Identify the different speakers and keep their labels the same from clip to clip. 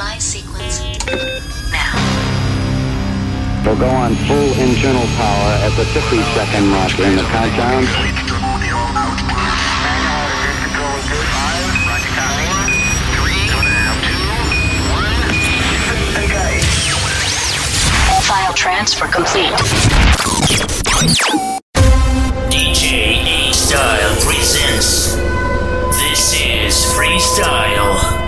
Speaker 1: Fly sequence now.
Speaker 2: We'll go on full internal power at the 50-second mark in the countdown.
Speaker 1: File transfer complete.
Speaker 3: DJ A-Style presents. This is Freestyle.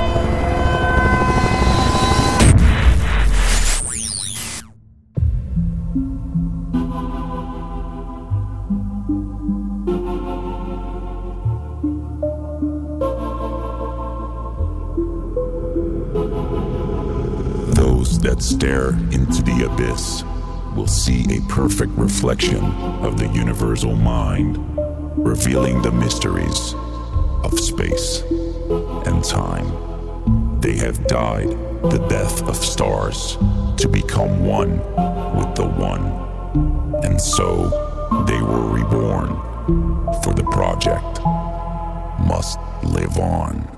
Speaker 4: Those that stare into the abyss will see a perfect reflection of the universal mind, revealing the mysteries of space and time. They have died the death of stars to become one with the one, and so they were reborn, for the project must live on.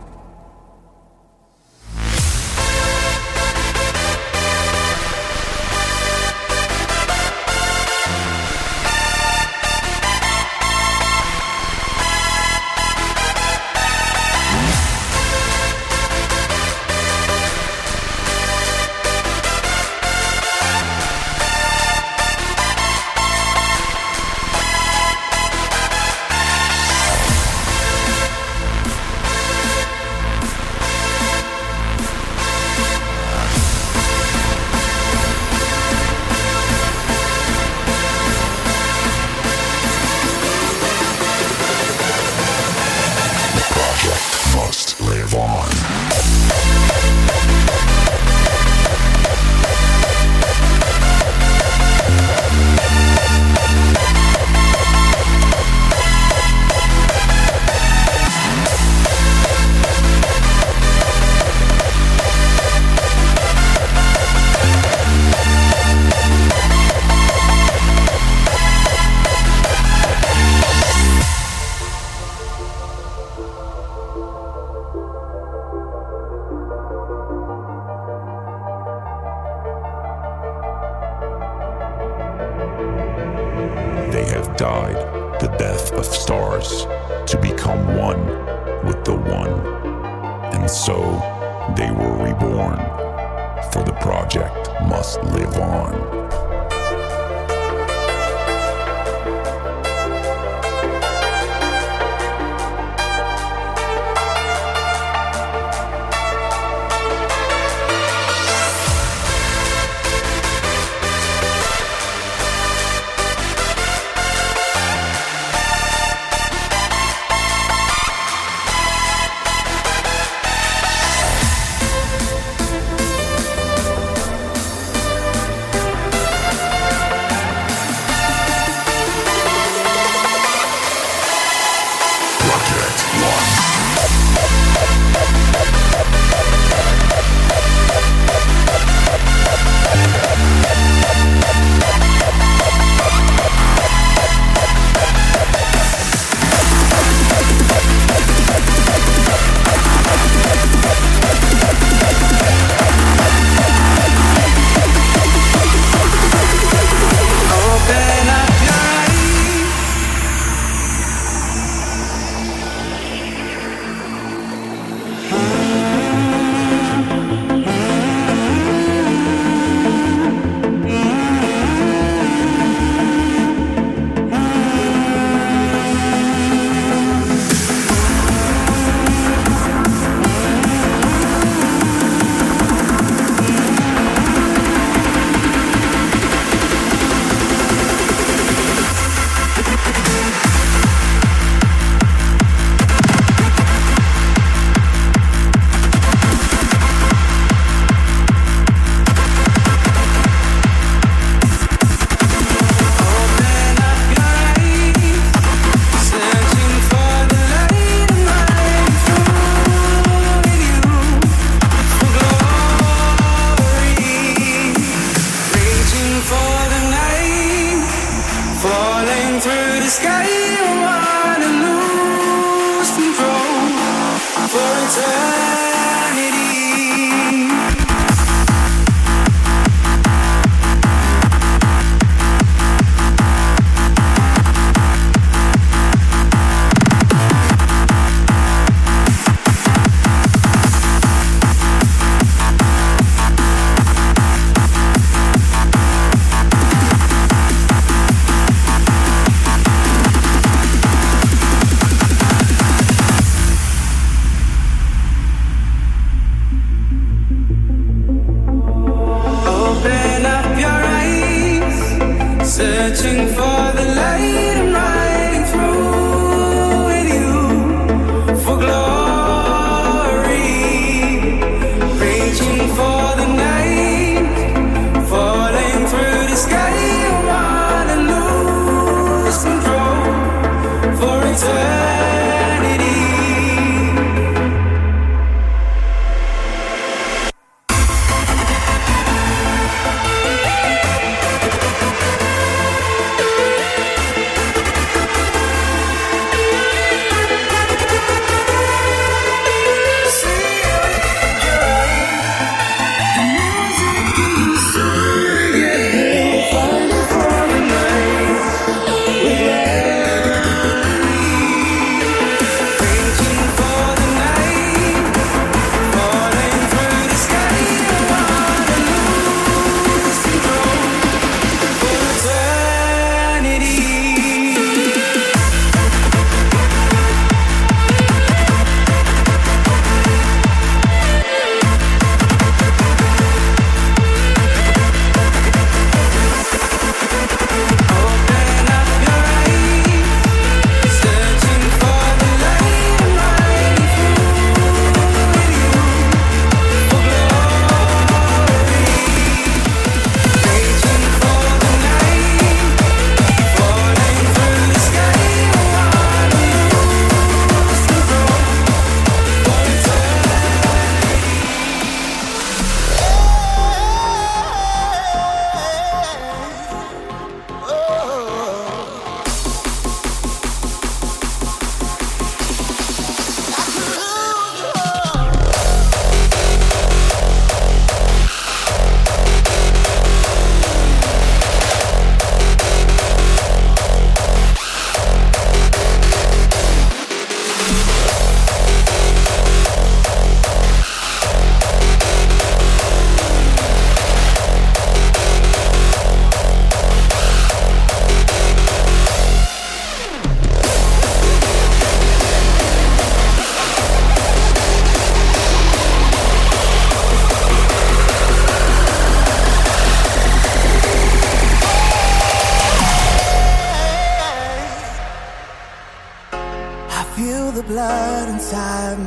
Speaker 4: Must live on. They have died the death of stars to become one with the one, and so they were reborn, for the project must live on.
Speaker 5: for eternity.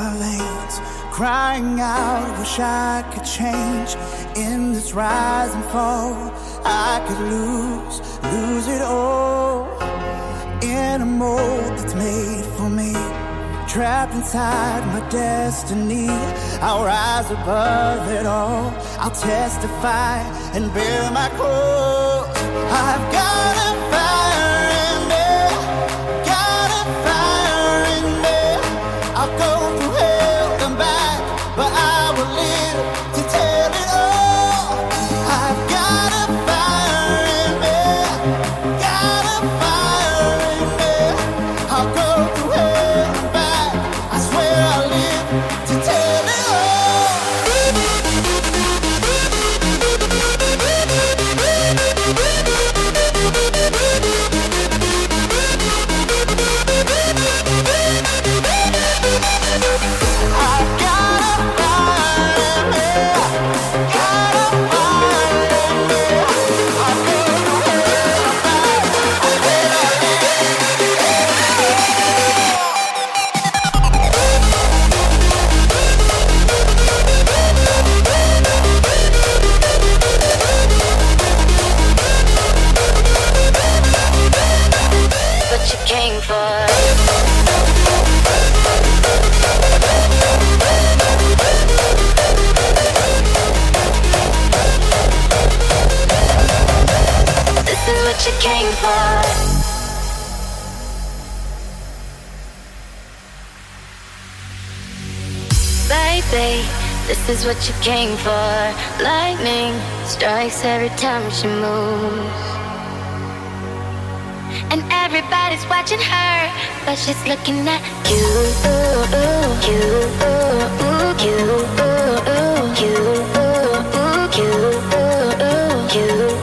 Speaker 5: my veins, crying out, wish I could change. In this rise and fall, I could lose it all. In a mold that's made for me, trapped inside my destiny, I'll rise above it all. I'll testify and bear my cross. I've got a fire in me, got a fire in me. I'll go through hell and back, but I will live to tell it all. I've got a fire in me, got a fire in me. I'll go through hell and back, I swear I'll live to tell it all. I've got a fire in me, got a fire in me. I'll go through hell and back, I swear I'll
Speaker 1: What you came for? This is what you came for. Baby, this is what you came for. Lightning strikes every time she moves, and everybody's watching her, but she's looking at you, you, you, you, you.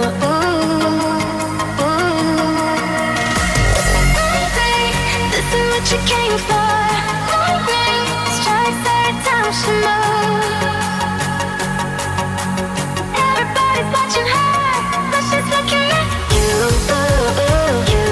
Speaker 1: This is what you came for. Lightning strikes every time she moves. Everybody's watching her, but she's looking at you, you, you,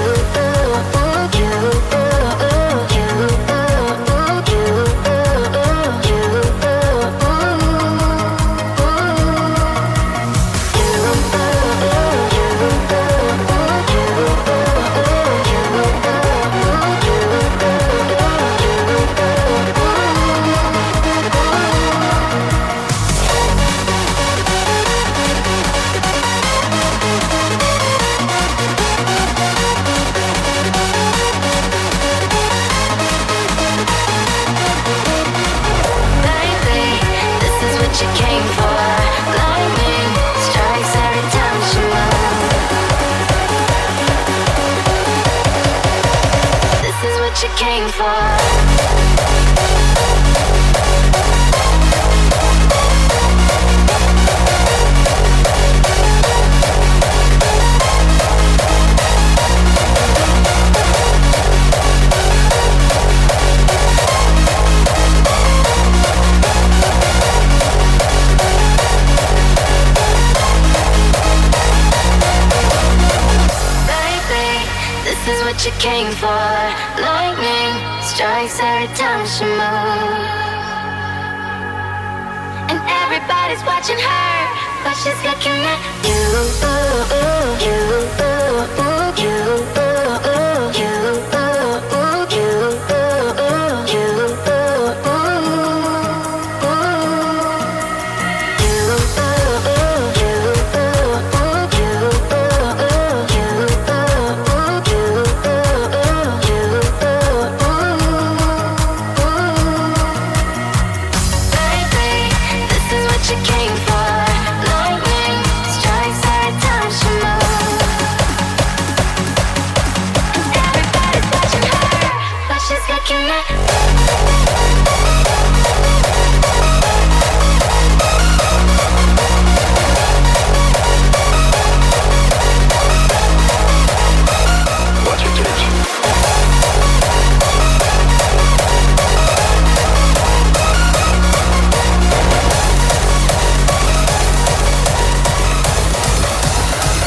Speaker 1: you came for. This is what you came for. Lightning strikes every time she moves, and everybody's watching her, but she's looking at you, you, you, you,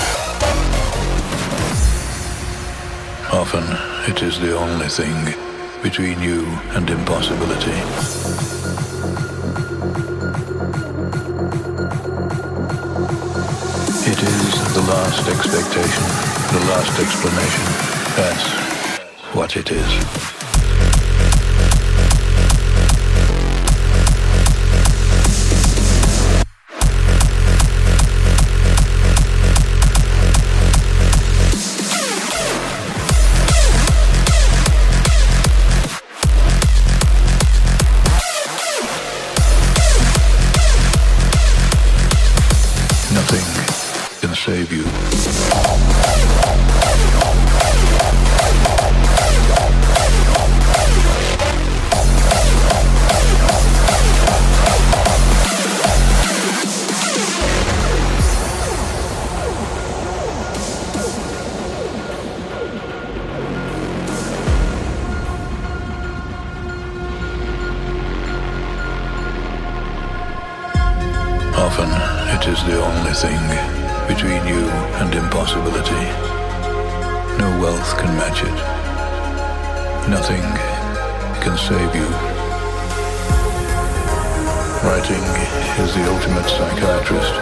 Speaker 6: Often it is the only thing between you and impossibility. It is the last expectation, the last explanation. That's what it is. Save you. Often it is the only thing between you and impossibility. No wealth can match it. Nothing can save you. Writing is the ultimate psychiatrist.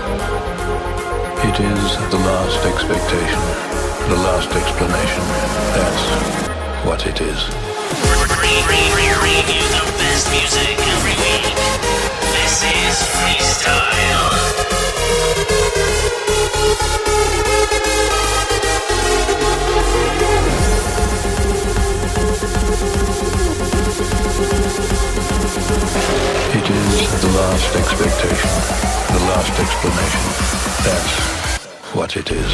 Speaker 6: It is the last expectation, the last explanation. That's what it is.
Speaker 3: Review the best music every week. This is Freestyle.
Speaker 6: It is the last expectation, the last explanation. That's what it is.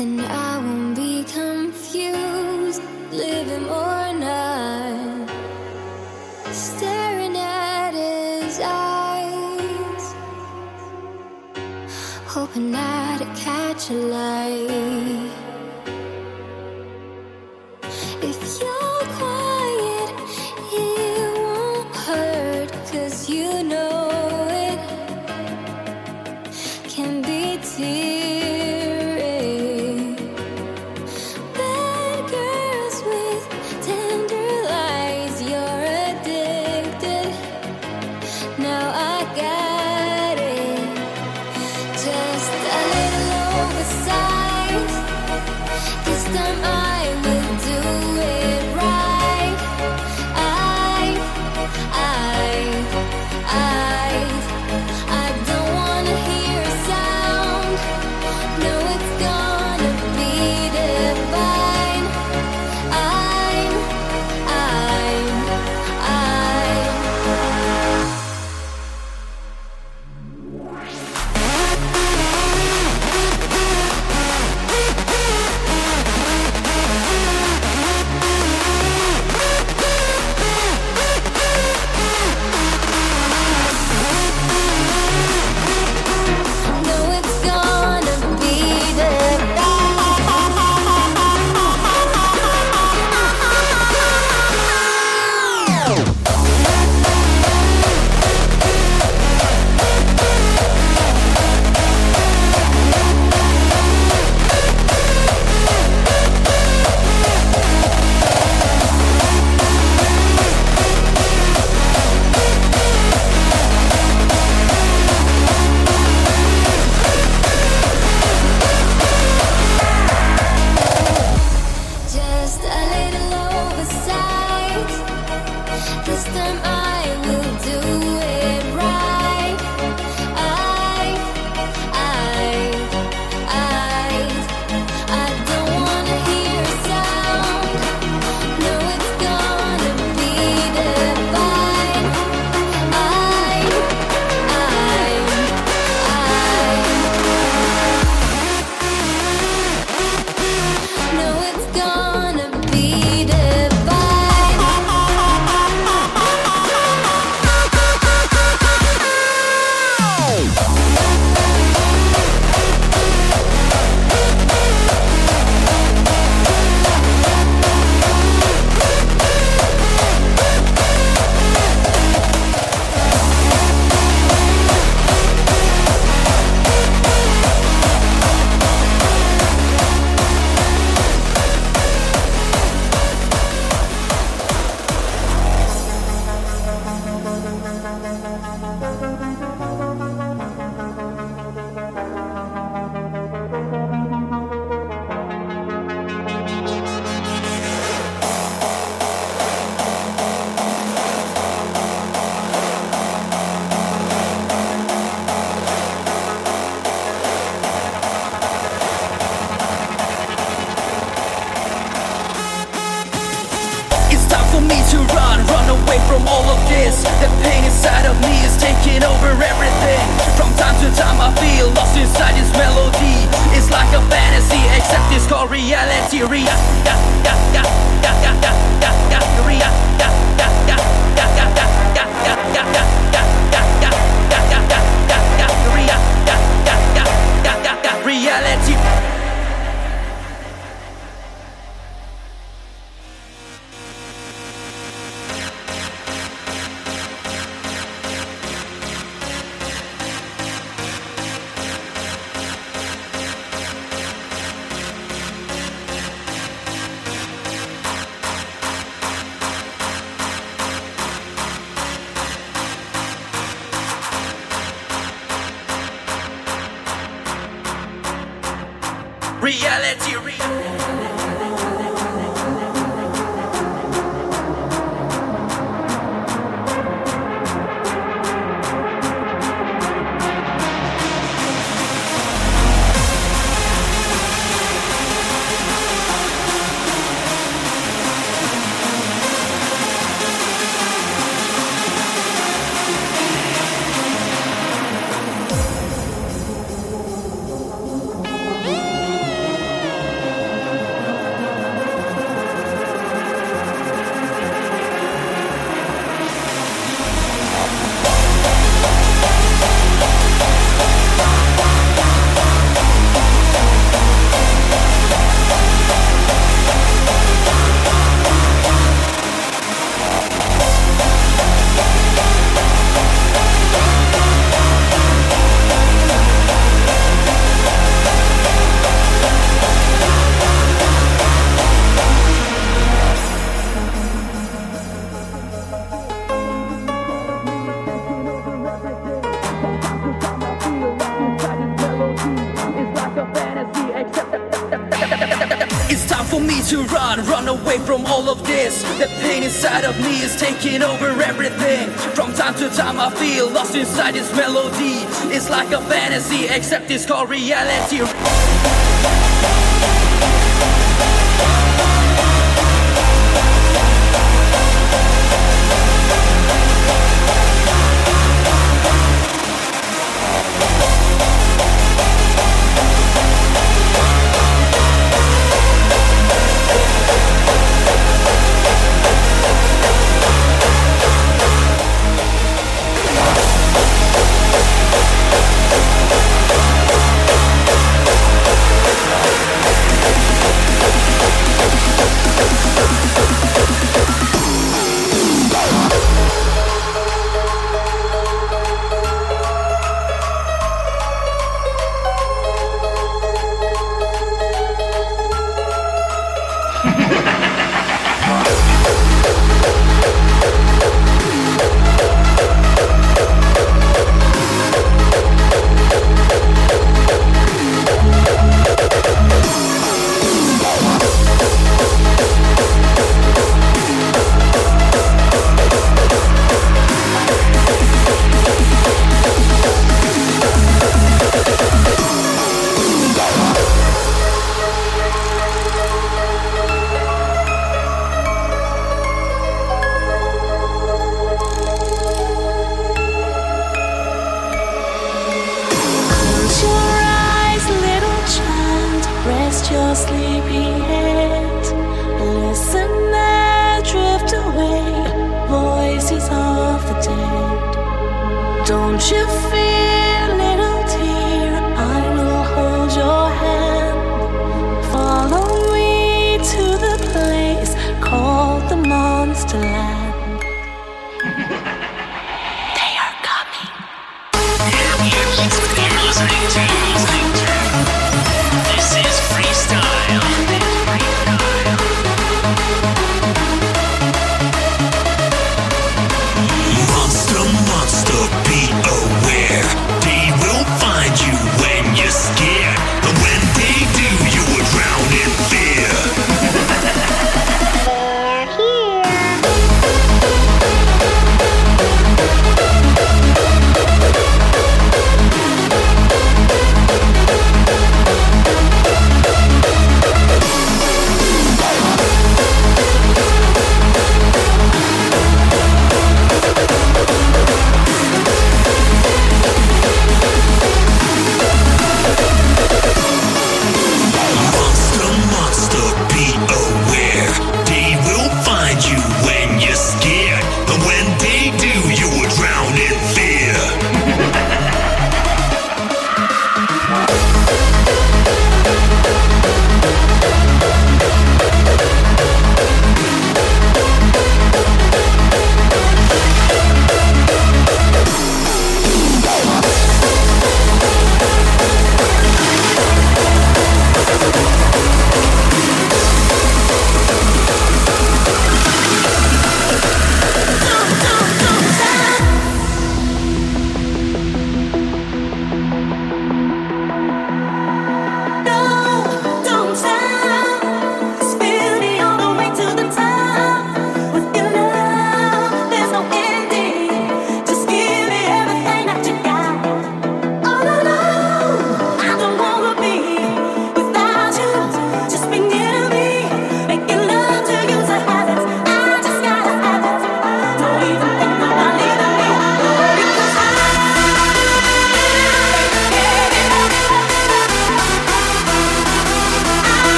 Speaker 1: then I won't be confused, living or not, staring at his eyes, hoping I'd catch a light. If you're quiet, it won't hurt, 'cause you know it can be teary. Bad girls with tender lies, you're addicted. Now I got it. Just a little oversized. This time I will do it right. I don't wanna hear a sound. No, it's gonna be divine. No, it's gonna be just a little oversized. This time I will do it right. I don't wanna hear a sound. No, it's gonna be divine. No, it's gonna be divine.
Speaker 7: It's time for me to run away from all of this. The pain inside of me is taking over everything. From time to time I feel lost inside this melody. It's like a fantasy, except it's called reality. Reality. Reality. me to run away from all of this. The pain inside of me is taking over everything. From time to time I feel lost inside this melody. It's like a fantasy, except it's called reality.
Speaker 8: Your sleepy head, listen and drift away, voices of the dead. Don't you fear, little dear, I will hold your hand. Follow me to the place called the Monster Land. They are coming.
Speaker 3: You're listening to This is Freestyle.
Speaker 9: Monster, monster, be aware.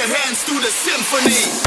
Speaker 9: your hands to the symphony.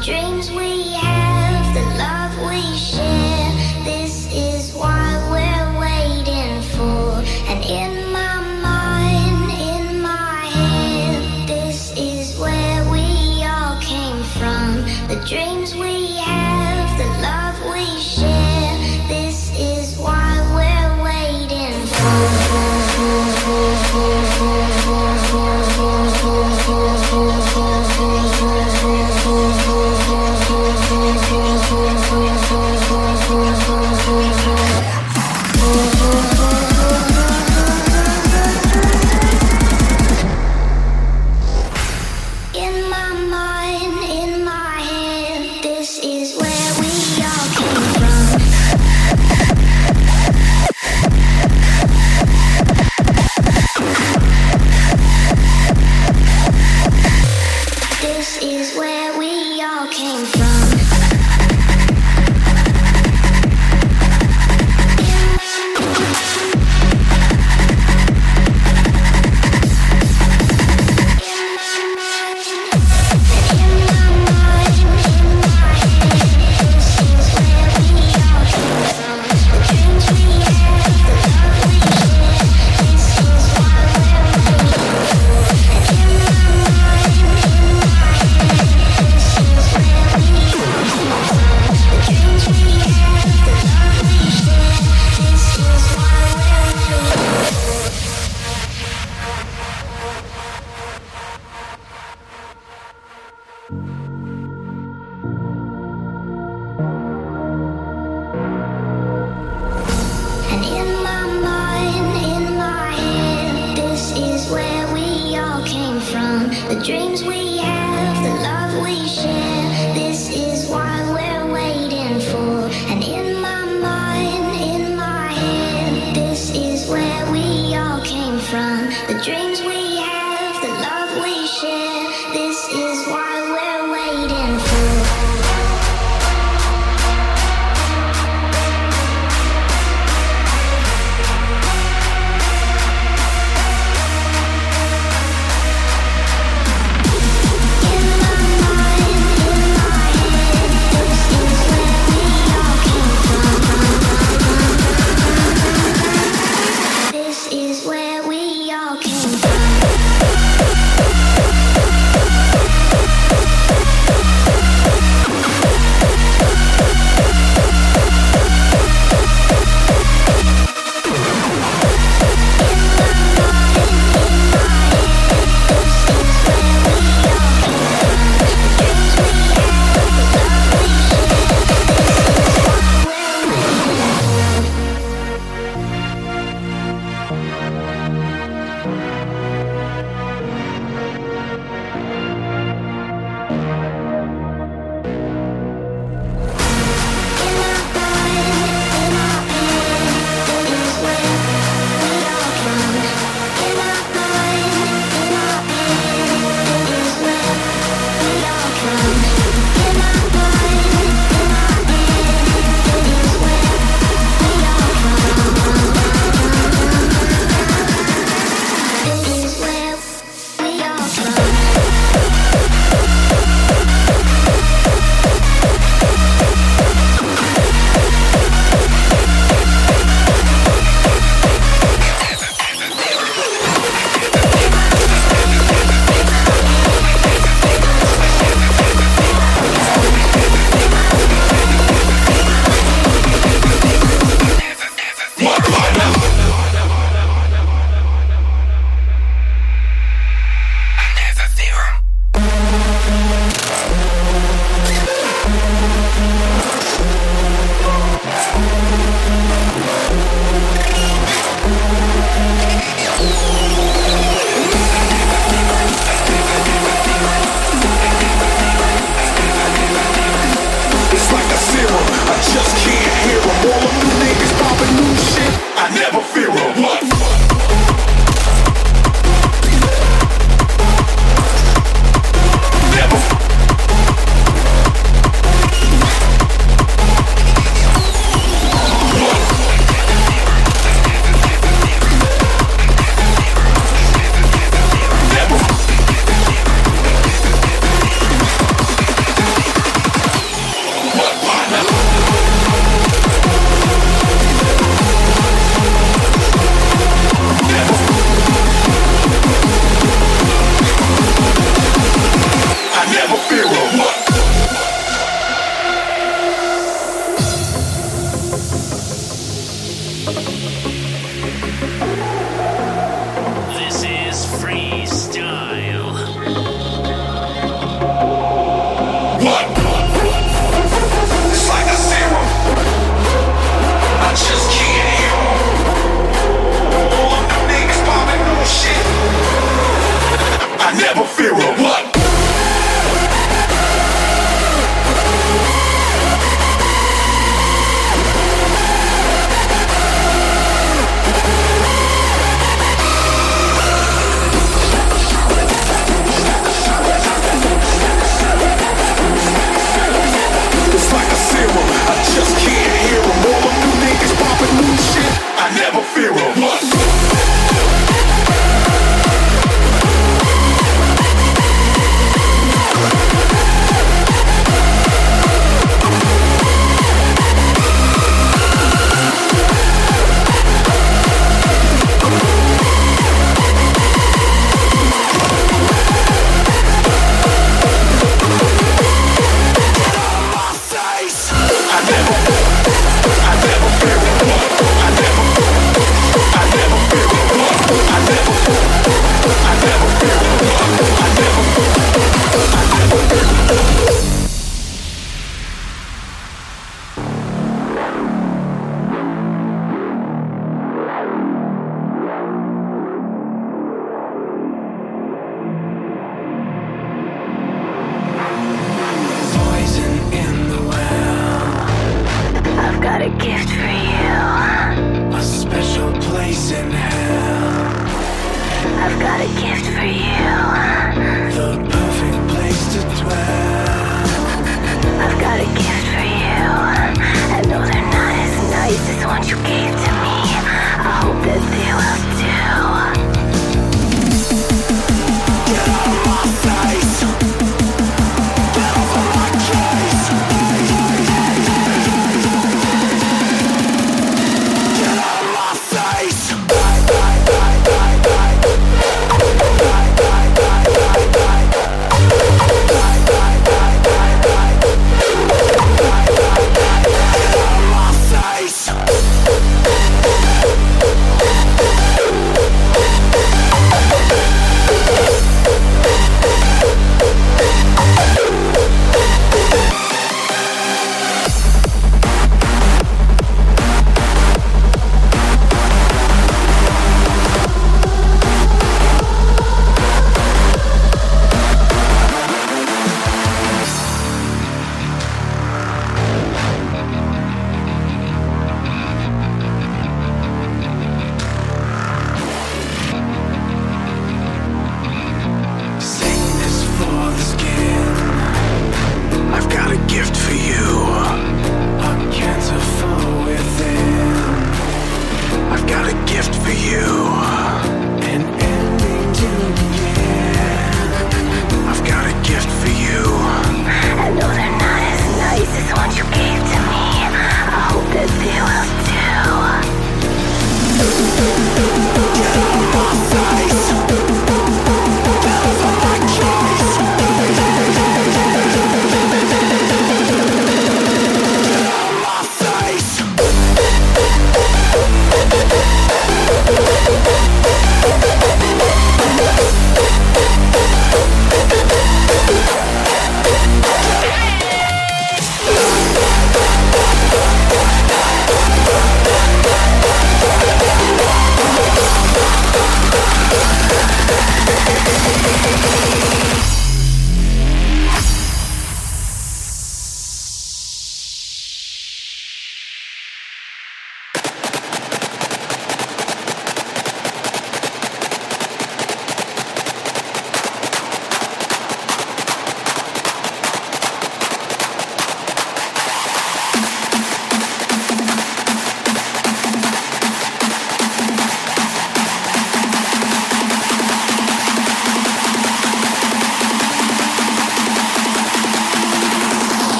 Speaker 1: dreams we have, the love we share. This is why we're waiting for. And in my mind, in my head, this is where we all came from. The dreams we have, the love we share. This is why we're waiting for. In my mind, in my head, this is where we all came from. This is where we all came from. And in my mind, in my head, this is where we all came from. The dreams we have, the love we share. This is why we're waiting for. And in my mind, in my head, this is where we all came from. The dreams we have, the love we share. This is why we're waiting for. This is where we all came from.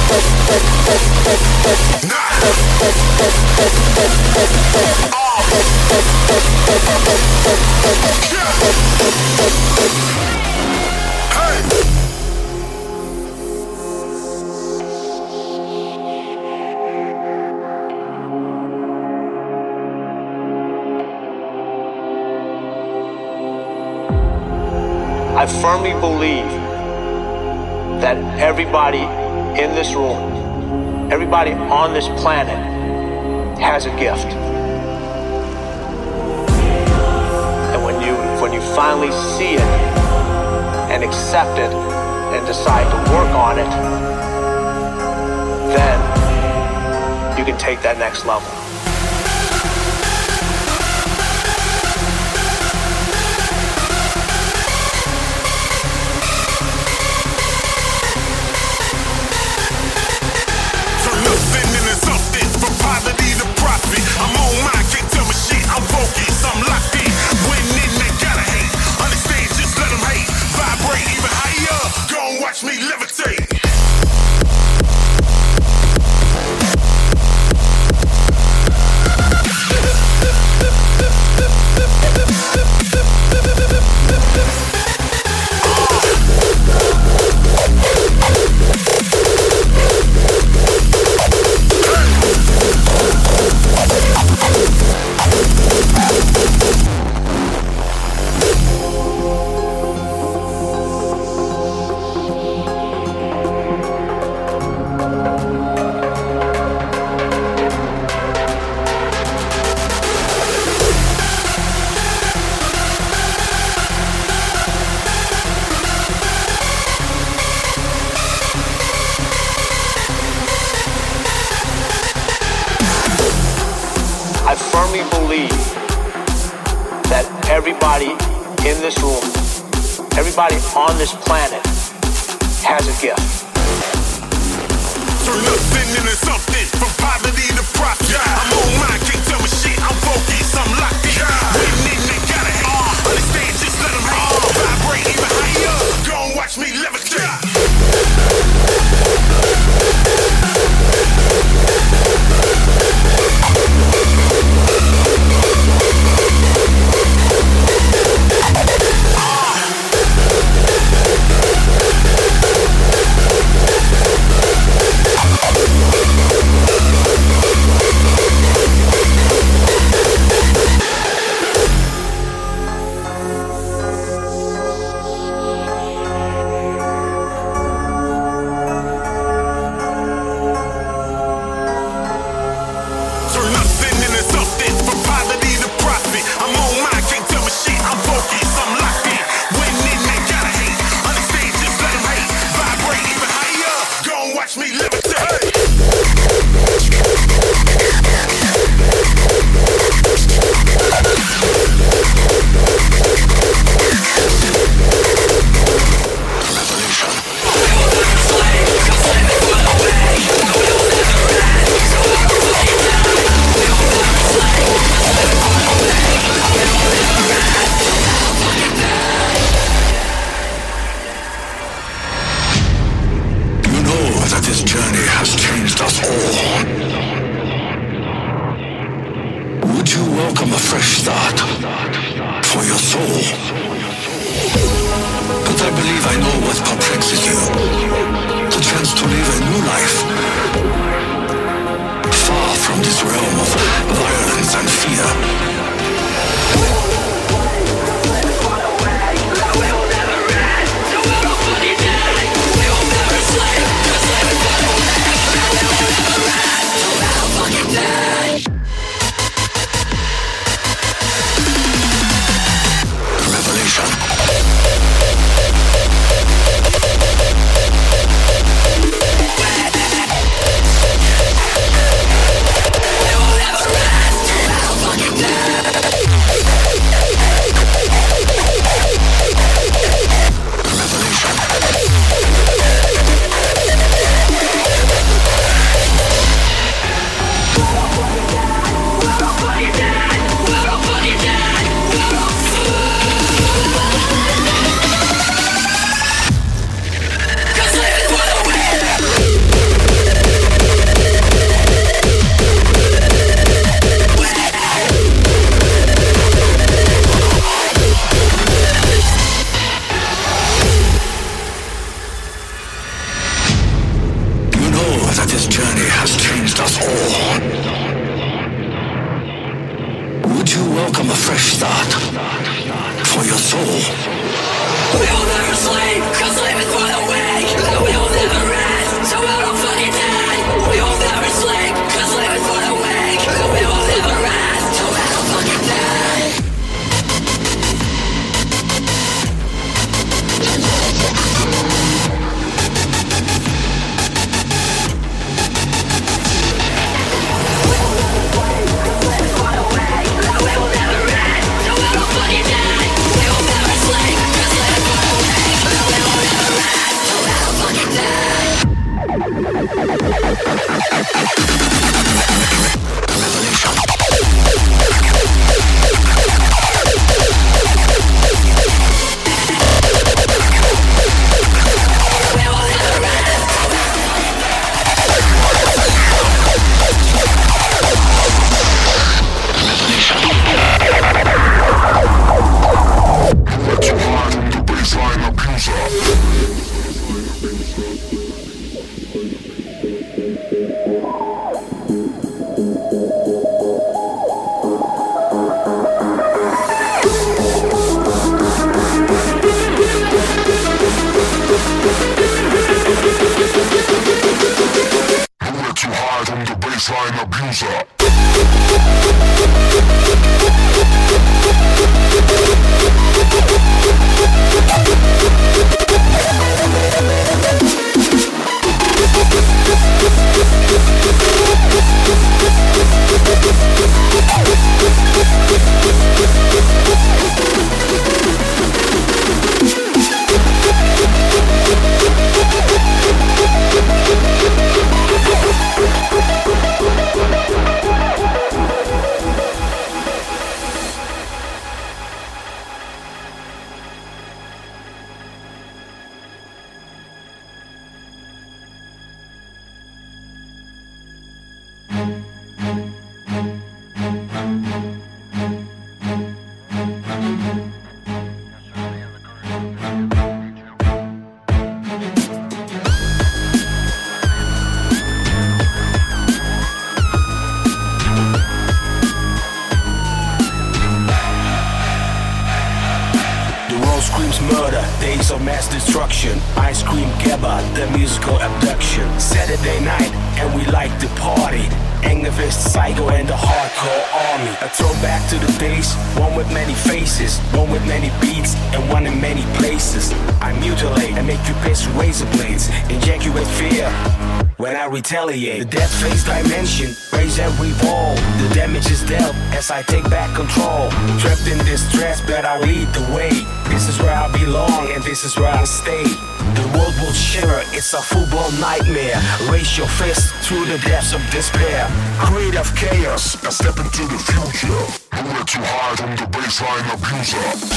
Speaker 10: I firmly believe that everybody in this room, everybody on this planet has a gift. And when you finally see it and accept it and decide to work on it, then you can take that next level.
Speaker 11: I'm on mine, can't tell me shit, I'm focused, I'm locked in. Winning, they gotta hate. Understand, just let them hate. Vibrate even higher, go and watch me levitate. I firmly believe that everybody in this room, everybody on this planet has a gift. Turn nothing into something, from poverty to profit. I'm on mine, can't tell me shit, I'm focused, I'm locked in. Winning, they gotta hate. Understand, just let them hate. Vibrate even higher, go and watch me levitate.
Speaker 12: This journey has changed us all. Would you welcome a fresh start for your soul?
Speaker 7: We will never sleep, cause life is far away. And we will never rest, so we'll all fucking die. We will never sleep, cause life is far away. And we will never rest, so we'll all fucking die.
Speaker 13: Days of mass destruction, ice cream Gabba, the musical abduction. Saturday night, and we like to party. Angerfist, Psycho, and the hardcore army. A throwback to the days, one with many faces, one with many beats, and one in many places. I mutilate and make you piss razor blades, inject you with fear when I retaliate. The death phase dimension, raise and revolve. The damage is dealt as I take back control. Trapped in distress, but I lead the way. This is where I belong and this is where I stay. The world will shiver, it's a football nightmare. Raise your fist through the depths of despair.
Speaker 11: Creative chaos, a step into the future. Nowhere to hide from the baseline abuser.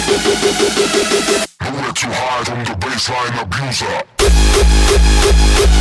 Speaker 11: Nowhere to hide from the baseline abuser.